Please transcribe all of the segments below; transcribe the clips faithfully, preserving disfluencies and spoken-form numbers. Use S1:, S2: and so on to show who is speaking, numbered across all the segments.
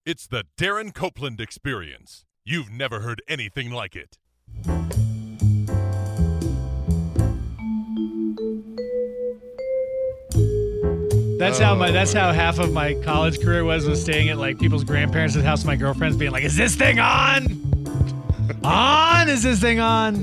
S1: It's the Darren Copeland Experience. You've never heard anything like it.
S2: That's how my that's how half of my college career was was staying at like people's grandparents' house, my girlfriends being like, "Is this thing on? on? Is this thing on?"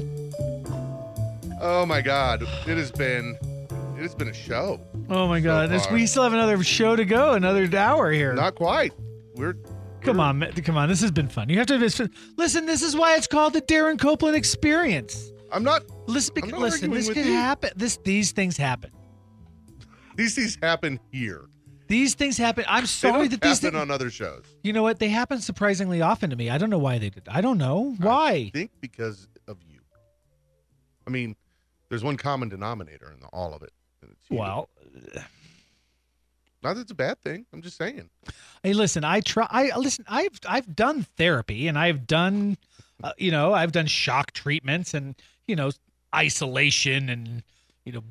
S3: Oh my God! It has been it has been a show.
S2: Oh my God!
S3: So
S2: This,
S3: far.
S2: we still have another show to go, another hour here.
S3: Not quite. We're
S2: Come on, ma- come on. This has been fun. You have to listen. This is why it's called the Darren Copeland Experience.
S3: I'm not.
S2: Listen,
S3: I'm not
S2: listen.
S3: arguing
S2: This
S3: with
S2: can
S3: you.
S2: happen. This these things happen.
S3: These things happen here.
S2: These things happen. I'm
S3: They
S2: sorry
S3: don't
S2: that these
S3: happen
S2: things.
S3: on other shows.
S2: You know what? They happen surprisingly often to me. I don't know why they did. I don't know why.
S3: I think because of you. I mean, there's one common denominator in the, all of it. And it's you.
S2: Well,
S3: Not that it's a bad thing. I'm just saying.
S2: hey, listen. I try. I listen. I've I've done therapy and I've done, uh, you know, I've done shock treatments and you know, isolation and you know,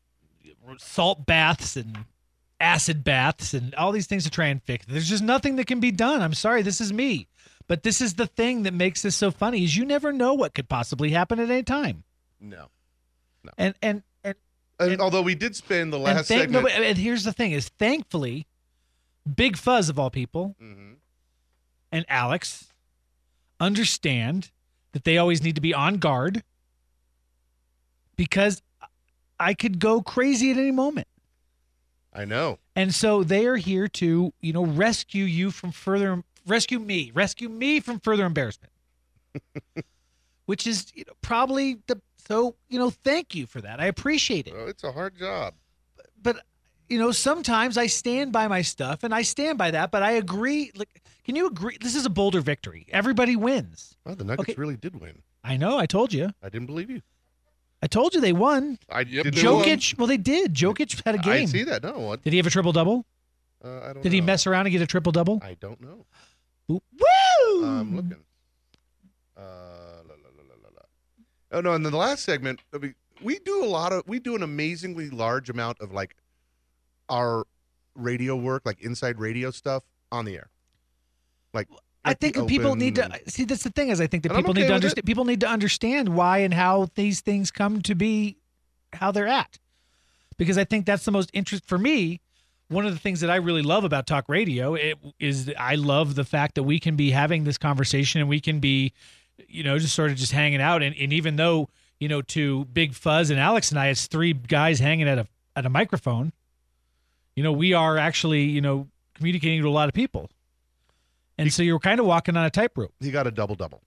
S2: salt baths and acid baths and all these things to try and fix. There's just nothing that can be done. I'm sorry. This is me. But this is the thing that makes this so funny is you never know what could possibly happen at any time.
S3: No.
S2: And and and
S3: And,
S2: And-
S3: although we did spend the
S2: and,
S3: last
S2: thank, no,
S3: segment.
S2: but- and here's the thing is thankfully Big Fuzz of all people
S3: Mhm.
S2: and Alex understand that they always need to be on guard because I could go crazy at any moment.
S3: I know.
S2: And so they are here to, you know, rescue you from further, rescue me, rescue me from further embarrassment, which is you know, probably the, so, you know, thank you for that. I appreciate it.
S3: Well, it's a hard job.
S2: But, you know, sometimes I stand by my stuff and I stand by that, but I agree. Like, can you agree? This is a Boulder victory. Everybody wins.
S3: Well, the Nuggets
S2: Okay.
S3: really did win.
S2: I know. I told you.
S3: I didn't believe you.
S2: I told you they won.
S3: I
S4: Yep,
S3: did
S4: they
S3: know.
S4: won.
S2: Jokic, well, they did. Jokic had a
S3: I
S2: game.
S3: see that. No, what?
S2: Did he have a triple double?
S3: Uh, I don't.
S2: Did he
S3: know.
S2: mess around and get a triple double?
S3: I don't know.
S2: Woo!
S3: I'm looking. Uh, la, la, la, la, la, la. Oh no! And then the last segment, I mean, we do a lot of, we do an amazingly large amount of like our radio work, like inside radio stuff on the air. Like,
S2: I
S3: like the
S2: think that people
S3: Open
S2: need to
S3: and-
S2: see. That's the thing is, I think that
S3: And I'm
S2: people
S3: okay
S2: need to
S3: with
S2: understand. People need to understand why and how these things come to be, how they're at, because I think that's the most interest for me. One of the things that I really love about talk radio it, is that I love the fact that we can be having this conversation and we can be, you know, just sort of just hanging out. And, and even though, you know, to Big Fuzz and Alex and I, it's three guys hanging at a at a microphone. You know, we are actually, you know, communicating to a lot of people. And so you're kind of walking on a tightrope.
S3: He got a double double.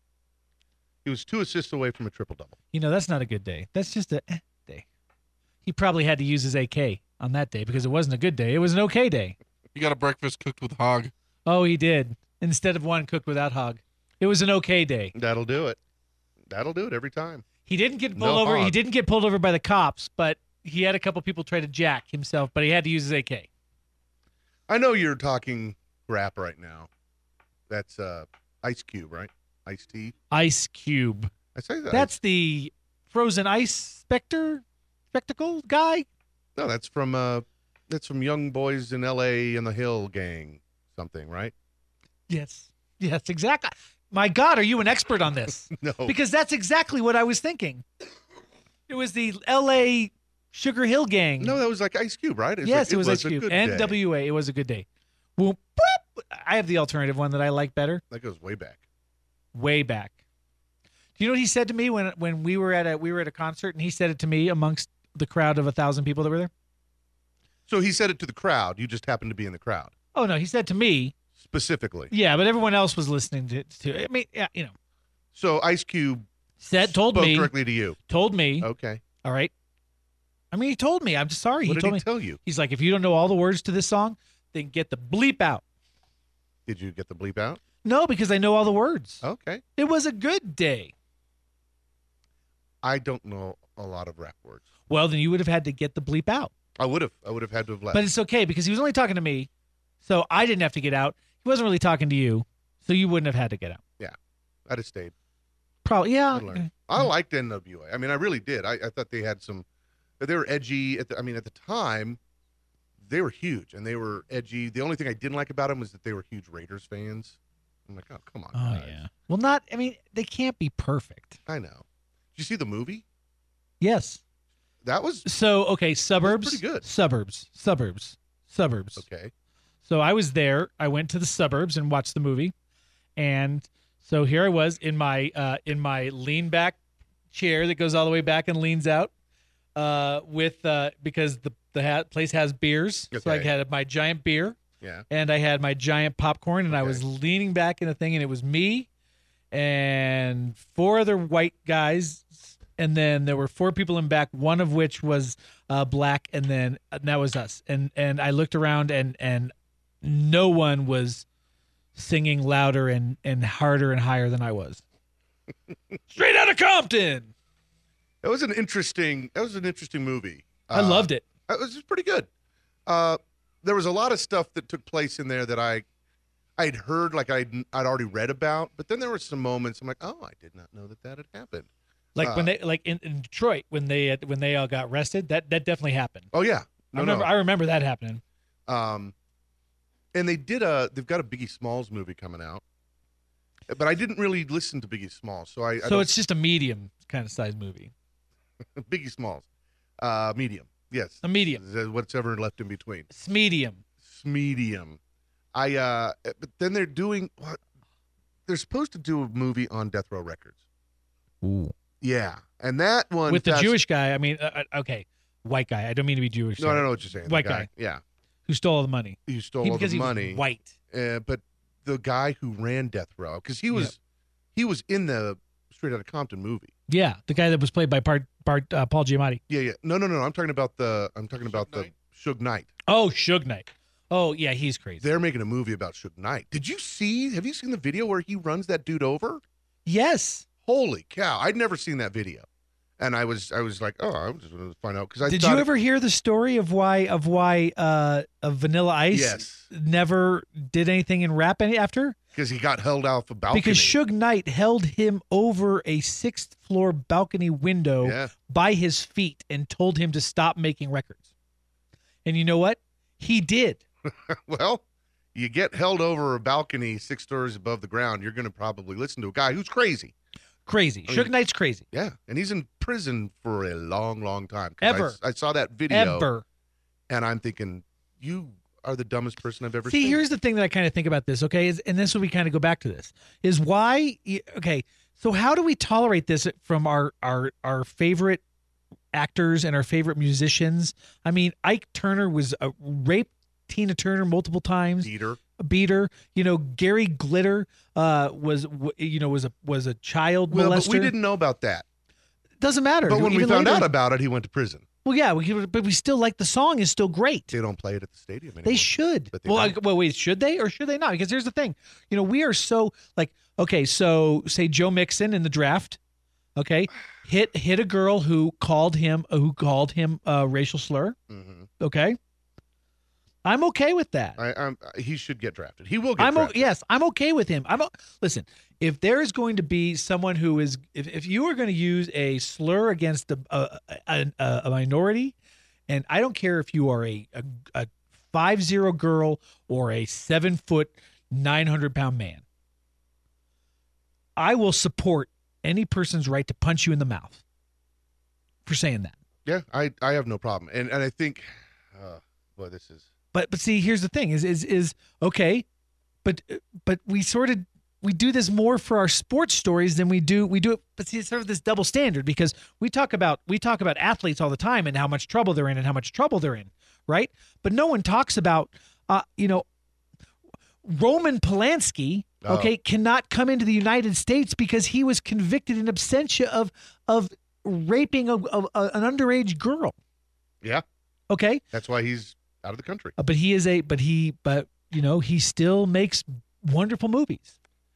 S3: He was two assists away from a triple double.
S2: You know, that's not a good day. That's just a eh day. He probably had to use his A K on that day because it wasn't a good day. It was an okay day.
S4: You got a breakfast cooked with hog.
S2: Oh, he did. Instead of one cooked without hog. It was an okay day.
S3: That'll do it. That'll do it every time.
S2: He didn't get
S3: No
S2: pulled over. He
S3: hog.
S2: didn't get pulled over by the cops, but he had a couple people try to jack himself, but he had to use his A K.
S3: I know you're talking rap right now. That's uh, Ice Cube, right? Ice T.
S2: Ice Cube.
S3: I say that.
S2: That's the frozen ice specter spectacle guy.
S3: no, that's from uh, that's from Young Boys in L A and the Hill Gang, something, right?
S2: Yes. Yes, exactly. My God, are you an expert on this?
S3: No.
S2: Because that's exactly what I was thinking. It was the L A Sugar Hill Gang.
S3: No, that was like Ice Cube, right? It's
S2: yes,
S3: like,
S2: it was Ice
S3: a
S2: Cube.
S3: good day.
S2: N W A. It was a good day. Whoop, whoop. I have the alternative one that I like better.
S3: That goes way back.
S2: Way back. Do you know what he said to me when when we were at a we were at a concert and he said it to me amongst the crowd of a thousand people that were there?
S3: So he said it to the crowd. You just happened to be in the crowd
S2: Oh no, he said to me.
S3: specifically.
S2: Yeah, but everyone else was listening to. to I mean, yeah, you know,
S3: So Ice Cube
S2: said told
S3: spoke
S2: me
S3: directly to you.
S2: told me.
S3: Okay.
S2: All right. I mean, he told me. I'm just sorry.
S3: What
S2: he
S3: did
S2: told
S3: he
S2: me.
S3: tell you?
S2: He's like, if you don't know all the words to this song, then get the bleep out.
S3: Did you get the bleep out?
S2: No, because I know all the words.
S3: Okay.
S2: It was a good day.
S3: I don't know a lot of rap words.
S2: Well, then you would have had to get the bleep out.
S3: I would have. I would have had to have left.
S2: But it's okay because he was only talking to me, so I didn't have to get out. He wasn't really talking to you, so you wouldn't have had to get out.
S3: I'd have stayed.
S2: Probably, yeah.
S3: I'd learned. I liked N W A. I mean, I really did. I, I thought they had some. They were edgy. At the, I mean, at the time, they were huge and they were edgy. The only thing I didn't like about them was that they were huge Raiders fans. I'm like, oh, come on.
S2: Oh
S3: guys.
S2: yeah. Well, not. I mean, they can't be perfect.
S3: I know. Did you see the movie?
S2: Yes.
S3: That was
S2: So okay, suburbs.
S3: pretty good.
S2: Suburbs. Suburbs. Suburbs.
S3: okay.
S2: So I was there. I went to the suburbs and watched the movie, and so here I was in my uh, in my lean back chair that goes all the way back and leans out, uh, with uh, because the the ha- place has beers. So I
S3: Okay.
S2: had my giant beer.
S3: Yeah.
S2: And I had my giant popcorn, and I
S3: Okay.
S2: was leaning back in a thing, and it was me and four other white guys, and then there were four people in back, one of which was uh, black, and then and that was us. And and I looked around, and and no one was singing louder and and harder and higher than I was. Straight out of Compton.
S3: That was an interesting. That was an interesting movie.
S2: I loved it.
S3: It was just pretty good. Uh, there was a lot of stuff that took place in there that I, I'd heard, like I'd I'd already read about, but then there were some moments I'm like, oh, I did not know that that had happened.
S2: Like
S3: Uh,
S2: when they like in, in Detroit when they had- when they all got arrested. That that definitely happened.
S3: Oh yeah,
S2: I
S3: no,
S2: remember.
S3: no.
S2: I remember that happening.
S3: Um, and they did a. They've got a Biggie Smalls movie coming out, but I didn't really listen to Biggie Smalls, so I. I
S2: So
S3: don't-
S2: it's just a medium kind of size movie.
S3: Biggie Smalls, uh, medium. Yes,
S2: A medium.
S3: Z- What's ever left in between.
S2: It's medium.
S3: It's medium. I. Uh, but then they're doing what? They're supposed to do a movie on Death Row Records.
S2: Ooh.
S3: Yeah, and that one
S2: With the
S3: that's-
S2: Jewish guy. I mean, uh, uh, okay, white guy. I don't mean to be Jewish.
S3: No,
S2: sorry.
S3: no, know what you're saying. The
S2: White guy.
S3: Yeah,
S2: Who stole all the money?
S3: he stole
S2: He-
S3: all
S2: because
S3: the
S2: he was
S3: money.
S2: white.
S3: Uh, but the guy who ran Death Row, because he was,
S2: Yep.
S3: he was in the Straight Outta Compton movie.
S2: Yeah, the guy that was played by Bart, Bart uh, Paul Giamatti.
S3: Yeah, yeah. No, no, no. I'm talking about the. I'm talking about the
S4: Knight?
S3: Suge Knight.
S2: Oh, Suge Knight. Oh, yeah, he's crazy.
S3: They're making a movie about Suge Knight. Did you see? Have you seen the video where he runs that dude over?
S2: Yes.
S3: Holy cow! I'd never seen that video, and I was, I was like, oh, I'm just going to find out because I
S2: Did
S3: thought
S2: you
S3: it-
S2: ever hear the story of why of why uh, of Vanilla Ice
S3: Yes,
S2: never did anything in rap any after?
S3: because he got held off a balcony.
S2: Because Suge Knight held him over a sixth floor balcony window
S3: Yeah.
S2: by his feet and told him to stop making records. And you know what? He did.
S3: Well, you get held over a balcony six stories above the ground, you're going to probably listen to a guy who's crazy.
S2: Crazy.
S3: I
S2: Suge
S3: mean,
S2: Knight's crazy.
S3: Yeah, and he's in prison for a long, long time. 'Cause I-
S2: Ever.
S3: I, saw that video,
S2: Ever.
S3: and I'm thinking, you are the dumbest person I've ever
S2: See,
S3: seen.
S2: here's the thing that I kind of think about this, okay? Is, and this will we kind of go back to this. Is why okay, so how do we tolerate this from our our our favorite actors and our favorite musicians? I mean, Ike Turner was a raped Tina Turner multiple times.
S3: Peter.
S2: Beat her. You know, Gary Glitter uh, was w- you know was a was a child
S3: Well,
S2: molester.
S3: but we didn't know about that.
S2: Doesn't matter.
S3: But when we
S2: Even
S3: found
S2: later-
S3: out about it, he went to prison.
S2: well, yeah, we, but we still like the song is still great.
S3: They don't play it at the stadium anymore.
S2: They should.
S3: But they
S2: Well,
S3: don't.
S2: I, well, wait, should they or should they not? Because here's the thing. You know, we are so like, okay, so say Joe Mixon in the draft, okay, hit hit a girl who called him who called him a racial slur.
S3: Mhm.
S2: Okay, I'm okay with that.
S3: I, I'm, he should get drafted. He will get
S2: I'm o-
S3: drafted.
S2: yes, I'm okay with him. I'm o- listen. If there is going to be someone who is, if, if you are going to use a slur against a a, a, a minority, and I don't care if you are a a, a five zero girl or a seven foot nine hundred pound man, I will support any person's right to punch you in the mouth for saying that.
S3: Yeah, I, I have no problem. And and I think, uh, boy, this is.
S2: But but see, here's the thing: is is is okay, but but we sort of we do this more for our sports stories than we do we do it. But see, it's sort of this double standard because we talk about we talk about athletes all the time and how much trouble they're in and how much trouble they're in, right? But no one talks about, uh, you know, Roman Polanski.
S3: Oh.
S2: Okay, cannot come into the United States because he was convicted in absentia of of raping a, a, a, an underage girl.
S3: Yeah,
S2: Okay.
S3: that's why he's out of the country.
S2: Uh, but he is a but he but you know he still makes wonderful movies.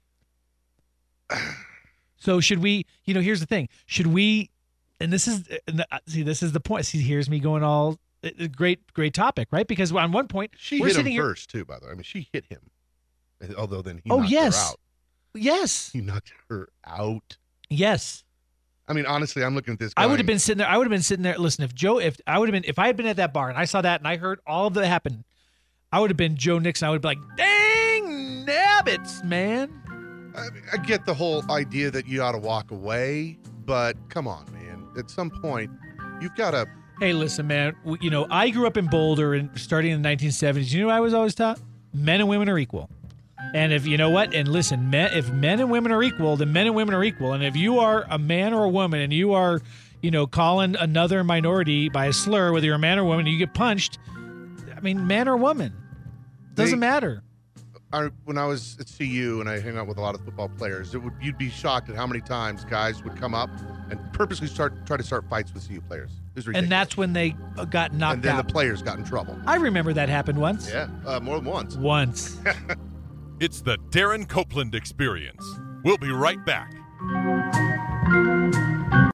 S2: So should we, you know, here's the thing. Should we, and this is, and the- see, this is the point. See, here's me going all, a great, great topic, right? Because on one point,
S3: She
S2: we're
S3: hit him
S2: sitting here.
S3: first, too, by the way. I mean, she hit him. Although then he
S2: Oh,
S3: knocked
S2: yes.
S3: her out.
S2: Yes.
S3: He knocked her out.
S2: Yes.
S3: I mean, honestly, I'm looking at this. Guy.
S2: I would have been sitting there. I would have been sitting there. Listen, if Joe, if I would have been, if I had been at that bar and I saw that and I heard all of that happen, I would have been Joe Nixon. I would be like, dang nabbits, man.
S3: I, I get the whole idea that you ought to walk away, but come on, man. At some point, you've got to.
S2: Hey, listen, man. w- You know, I grew up in Boulder and starting in the nineteen seventies. You know what I was always taught? Men and women are equal. And if you know what, and listen, men, if men and women are equal, then men and women are equal. And if you are a man or a woman and you are, you know, calling another minority by a slur, whether you're a man or woman, and you get punched, I mean, man or woman, doesn't
S3: They-
S2: matter.
S3: I, when I was at C U and I hang out with a lot of football players, it would you'd be shocked at how many times guys would come up and purposely start try to start fights with C U players. It was ridiculous.
S2: And that's when they uh, got knocked
S3: and then
S2: out.
S3: the players got in trouble.
S2: I remember that happened once.
S3: Yeah, uh, more than once.
S2: Once.
S1: It's the Darren Copeland Experience. We'll be right back.